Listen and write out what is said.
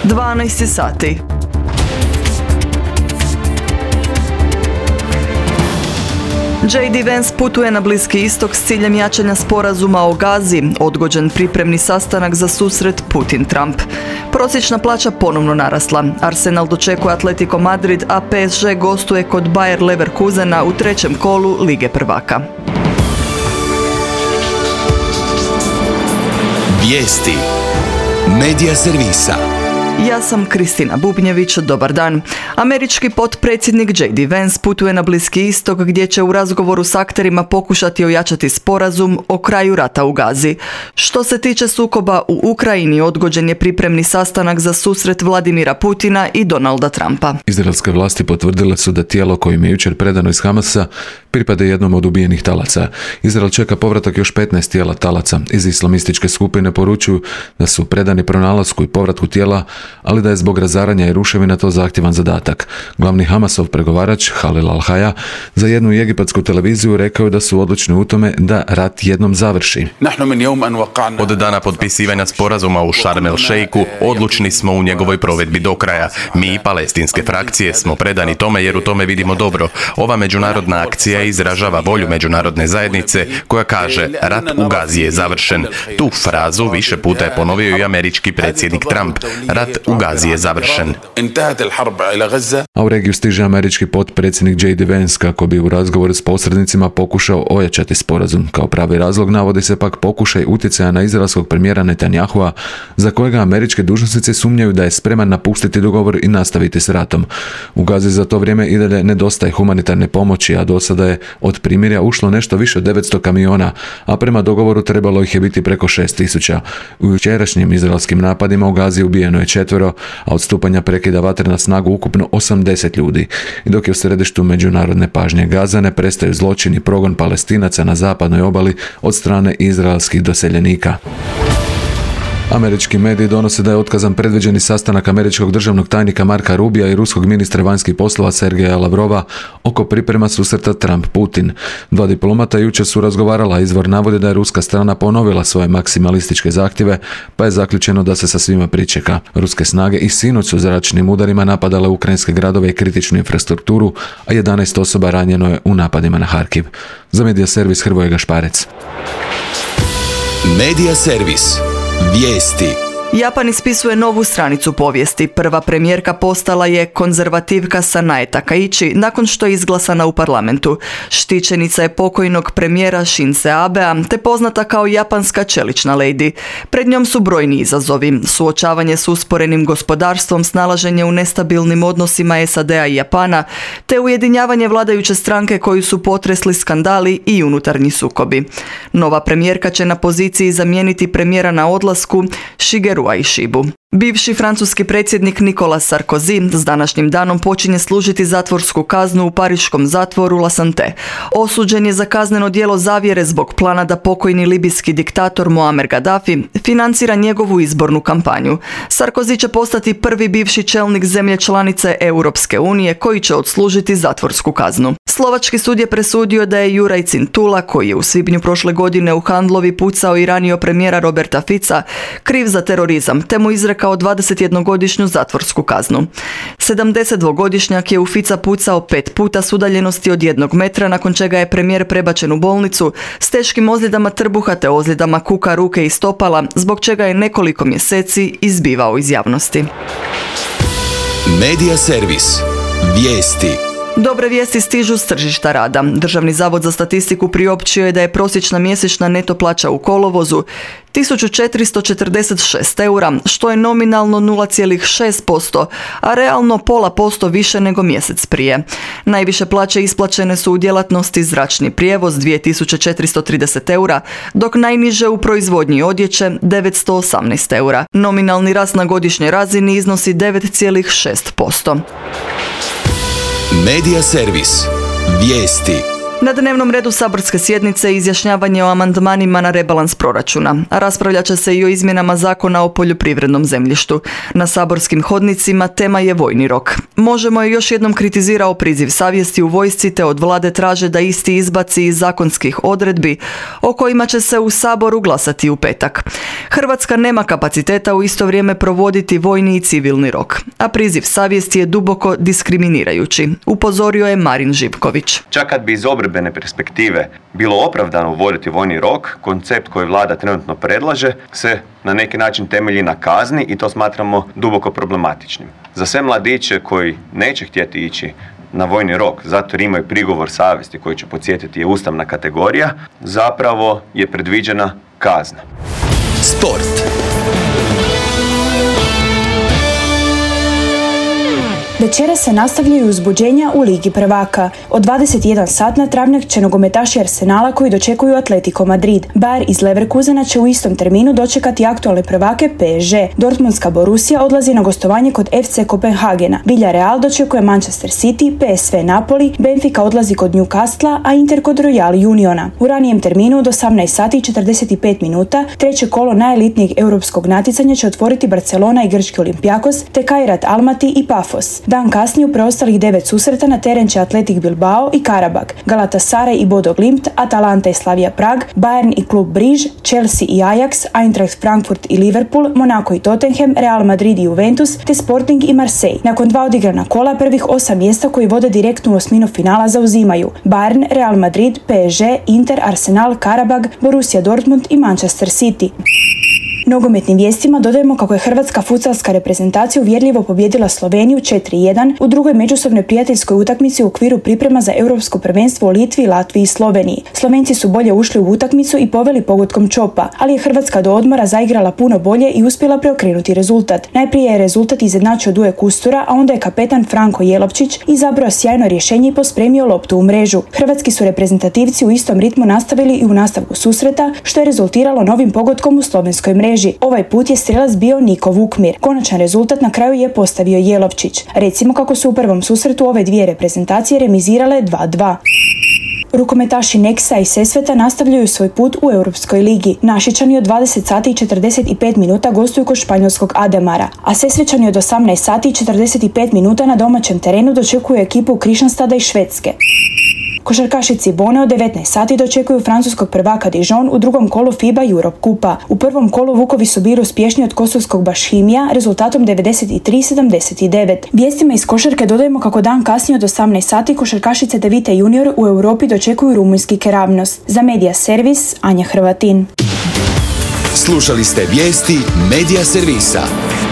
12 sati. J.D. Vance putuje na Bliski istok s ciljem jačanja sporazuma o Gazi, odgođen pripremni sastanak za susret Putin-Trump. Prosječna plaća ponovno narasla. Arsenal dočekuje Atletico Madrid, a PSG gostuje kod Bayer Leverkusena u trećem kolu Lige prvaka. Vijesti Medija servisa. Ja sam Kristina Bubnjević, dobar dan. Američki potpredsjednik J.D. Vance putuje na Bliski istok gdje će u razgovoru s akterima pokušati ojačati sporazum o kraju rata u Gazi. Što se tiče sukoba u Ukrajini, odgođen je pripremni sastanak za susret Vladimira Putina i Donalda Trumpa. Izraelske vlasti potvrdile su da tijelo kojim je jučer predano iz Hamasa pripada jednom od ubijenih talaca. Izrael čeka povratak još 15 tijela talaca. Iz islamističke skupine poručuju da su predani pronalasku i povratku tijela, ali da je zbog razaranja i ruševina to zahtjevan zadatak. Glavni Hamasov pregovarač Halil Al-Haya za jednu egipatsku televiziju rekao da su odlučni u tome da rat jednom završi. Od dana potpisivanja sporazuma u Sharm el Sheikhu odlučni smo u njegovoj provedbi do kraja. Mi, palestinske frakcije, smo predani tome jer u tome vidimo dobro. Ova međunarodna akcija izražava volju međunarodne zajednice koja kaže rat u Gazi je završen. Tu frazu više puta je ponovio i američki predsjednik Trump. Rat u Gazi je završen. A u regiju stiže američki potpredsjednik J.D. Vance kako bi u razgovoru s posrednicima pokušao ojačati sporazum. Kao pravi razlog navodi se pak pokušaj utjecaja na izraelskog premijera Netanyahua, za kojega američke dužnosnici sumnjaju da je spreman napustiti dogovor i nastaviti s ratom. U Gazi za to vrijeme i dalje nedostaje humanitarne pomoći, a do sada je od primirja ušlo nešto više od 900 kamiona, a prema dogovoru trebalo ih je biti preko 6.000. U jučerašnjim izraelskim napadima u Gazi ubijeno je 4, a od stupanja prekida vatre na snagu ukupno 80 ljudi. I dok je u središtu međunarodne pažnje Gaza ne prestaju zločini i progon Palestinaca na zapadnoj obali od strane izraelskih doseljenika. Američki mediji donose da je otkazan predviđeni sastanak američkog državnog tajnika Marka Rubija i ruskog ministra vanjskih poslova Sergeja Lavrova oko priprema susreta Trump-Putin. Dva diplomata jučer su razgovarala, izvor navodi da je ruska strana ponovila svoje maksimalističke zahtjeve, pa je zaključeno da se sa svima pričeka. Ruske snage i sinoć su zračnim udarima napadale ukrajinske gradove i kritičnu infrastrukturu, a 11 osoba ranjeno je u napadima na Harkiv. Za Medija servis Hrvoje Gašparec. Medija servis. Vijesti. Japan ispisuje novu stranicu povijesti. Prva premijerka postala je konzervativka Sanae Takaichi nakon što je izglasana u parlamentu. Štićenica je pokojnog premijera Shinze Abea, te poznata kao japanska čelična lady. Pred njom su brojni izazovi: suočavanje s usporenim gospodarstvom, snalaženje u nestabilnim odnosima SAD-a i Japana, te ujedinjavanje vladajuće stranke koju su potresli skandali i unutarnji sukobi. Nova premijerka će na poziciji zamijeniti premijera na odlasku Shigeru Aishibu. Bivši francuski predsjednik Nicolas Sarkozy s današnjim danom počinje služiti zatvorsku kaznu u pariškom zatvoru La Santé. Osuđen je za kazneno djelo zavjere zbog plana da pokojni libijski diktator Muammar Gaddafi financira njegovu izbornu kampanju. Sarkozy će postati prvi bivši čelnik zemlje članice Europske unije koji će odslužiti zatvorsku kaznu. Slovački sud je presudio da je Juraj Cintula, koji je u svibnju prošle godine u Handlovi pucao i ranio premijera Roberta Fica, kriv za terorizam, te mu izrekao 21-godišnju zatvorsku kaznu. 72-godišnjak je u Fica pucao 5 puta s udaljenosti od 1 metra, nakon čega je premijer prebačen u bolnicu s teškim ozljedama trbuha te ozljedama kuka, ruke i stopala, zbog čega je nekoliko mjeseci izbivao iz javnosti. Medija servis. Vijesti. Dobre vijesti stižu s tržišta rada. Državni zavod za statistiku priopćio je da je prosječna mjesečna neto plaća u kolovozu 1446 eura, što je nominalno 0,6%, a realno 0,5% više nego mjesec prije. Najviše plaće isplaćene su u djelatnosti zračni prijevoz 2430 eura, dok najniže u proizvodnji odjeće 918 eura. Nominalni rast na godišnjoj razini iznosi 9,6%. Medija servis. Vijesti. Na dnevnom redu saborske sjednice izjašnjavanje o amandmanima na rebalans proračuna. Raspravljat će se i o izmjenama Zakona o poljoprivrednom zemljištu. Na saborskim hodnicima tema je vojni rok. Možemo je još jednom kritizirao priziv savjesti u vojsci te od vlade traže da isti izbaci iz zakonskih odredbi o kojima će se u Saboru glasati u petak. Hrvatska nema kapaciteta u isto vrijeme provoditi vojni i civilni rok, a priziv savjesti je duboko diskriminirajući, upozorio je Marin Živković. Čak kad bi iz obrambene perspektive bilo opravdano uvoditi vojni rok, koncept koji vlada trenutno predlaže se na neki način temelji na kazni i to smatramo duboko problematičnim. Za sve mladiće koji neće htjeti ići na vojni rok, zato jer imaju prigovor savjesti koji će podsjetiti je ustavna kategorija, zapravo je predviđena kazna. Sport. Večeras se nastavljaju uzbuđenja u Ligi prvaka. Od 21 sat na travnjak će nogometaši Arsenala koji dočekuju Atletico Madrid. Bayer iz Leverkusena će u istom terminu dočekati aktualne prvake PSG. Dortmundska Borussia odlazi na gostovanje kod FC Kopenhagena. Villarreal dočekuje Manchester City, PSV Napoli, Benfica odlazi kod Newcastle, a Inter kod Royal Uniona. U ranijem terminu od 18 sati i 45 minuta treće kolo najelitnijeg europskog natjecanja će otvoriti Barcelona i grčki Olympiakos, te Kairat Almaty i Pafos. Dan kasnije u preostalih 9 susreta na teren će Athletic Bilbao i Karabag, Galatasaray i Bodo Glimt, Atalanta i Slavia Prag, Bayern i Klub Briž, Chelsea i Ajax, Eintracht Frankfurt i Liverpool, Monaco i Tottenham, Real Madrid i Juventus, te Sporting i Marseille. Nakon 2 odigrana kola, prvih 8 mjesta koji vode direktnu u osminu finala zauzimaju Bayern, Real Madrid, PSG, Inter, Arsenal, Karabag, Borussia Dortmund i Manchester City. Nogometnim vijestima dodajemo kako je hrvatska futsalska reprezentacija uvjerljivo pobijedila Sloveniju 4-1 u drugoj međusobnoj prijateljskoj utakmici u okviru priprema za europsko prvenstvo u Litvi, Latviji i Sloveniji. Slovenci su bolje ušli u utakmicu i poveli pogodkom Čopa, ali je Hrvatska do odmora zaigrala puno bolje i uspjela preokrenuti rezultat. Najprije je rezultat izjednačio Duje Kustura, a onda je kapetan Franko Jelovčić izabrao sjajno rješenje i pospremio loptu u mrežu. Hrvatski su reprezentativci u istom ritmu nastavili i u nastavku susreta, što je rezultiralo novim pogodkom u slovenskoj mreži. Ovaj put je strelac bio Niko Vukmir. Konačan rezultat na kraju je postavio Jelovčić. Recimo kako su u prvom susretu ove dvije reprezentacije remizirale 2-2. Rukometaši Nexa i Sesveta nastavljaju svoj put u Europskoj ligi. Našičani od 20 sati i 45 minuta gostuju kod španjolskog Ademara, a Sesvečani od 18 sati i 45 minuta na domaćem terenu dočekuju ekipu Kristianstada iz Švedske. Košarkaši Cibone od 19 sati dočekuju francuskog prvaka Dijon u drugom kolu FIBA Europe Kupa. U prvom kolu Vukovi su bili uspješni od kosovskog Bašhimija rezultatom 93-79. Vijestima iz košarke dodajemo kako dan kasnije od 18 sati košarkašice Devite junior u Europi dočekuju rumunjski Keravnos. Za Media Servis, Anja Hrvatin. Slušali ste vijesti Media Servisa.